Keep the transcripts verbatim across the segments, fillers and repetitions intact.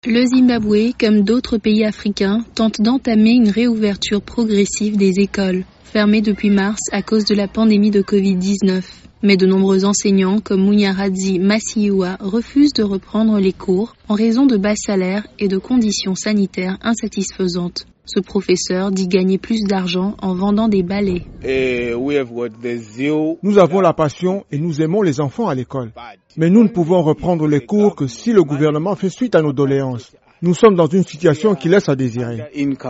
Le Zimbabwe, comme d'autres pays africains, tente d'entamer une réouverture progressive des écoles, fermées depuis mars à cause de la pandémie de covid dix-neuf. Mais de nombreux enseignants, comme Munyaradzi Masiyiwa, refusent de reprendre les cours en raison de bas salaires et de conditions sanitaires insatisfaisantes. Ce professeur dit gagner plus d'argent en vendant des balais. Nous avons la passion et nous aimons les enfants à l'école. Mais nous ne pouvons reprendre les cours que si le gouvernement fait suite à nos doléances. Nous sommes dans une situation qui laisse à désirer.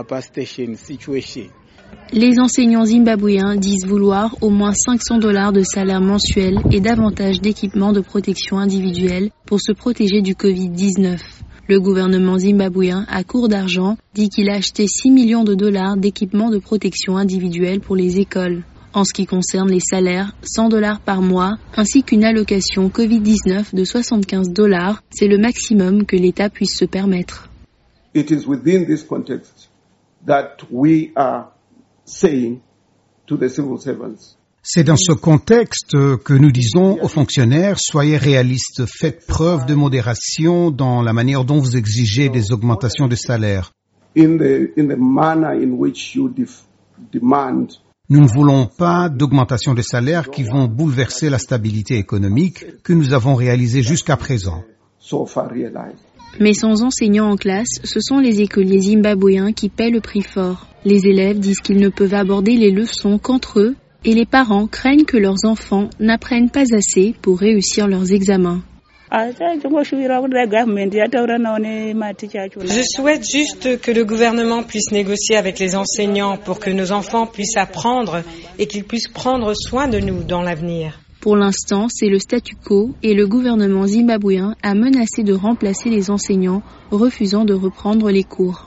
Les enseignants zimbabwéens disent vouloir au moins cinq cents dollars de salaire mensuel et davantage d'équipements de protection individuelle pour se protéger du covid dix-neuf. Le gouvernement zimbabwéen, à court d'argent, dit qu'il a acheté six millions de dollars d'équipements de protection individuelle pour les écoles. En ce qui concerne les salaires, cent dollars par mois, ainsi qu'une allocation covid dix-neuf de soixante-quinze dollars, c'est le maximum que l'État puisse se permettre. It is within this context that we are saying to the civil servants. C'est dans ce contexte que nous disons aux fonctionnaires, soyez réalistes, faites preuve de modération dans la manière dont vous exigez des augmentations de salaire. In the, in the manner in which you def- demand. Nous ne voulons pas d'augmentation de salaire qui vont bouleverser la stabilité économique que nous avons réalisée jusqu'à présent. So far realized. Mais sans enseignants en classe, ce sont les écoliers zimbabwéens qui paient le prix fort. Les élèves disent qu'ils ne peuvent aborder les leçons qu'entre eux et les parents craignent que leurs enfants n'apprennent pas assez pour réussir leurs examens. Je souhaite juste que le gouvernement puisse négocier avec les enseignants pour que nos enfants puissent apprendre et qu'ils puissent prendre soin de nous dans l'avenir. Pour l'instant, c'est le statu quo et le gouvernement zimbabwéen a menacé de remplacer les enseignants, refusant de reprendre les cours.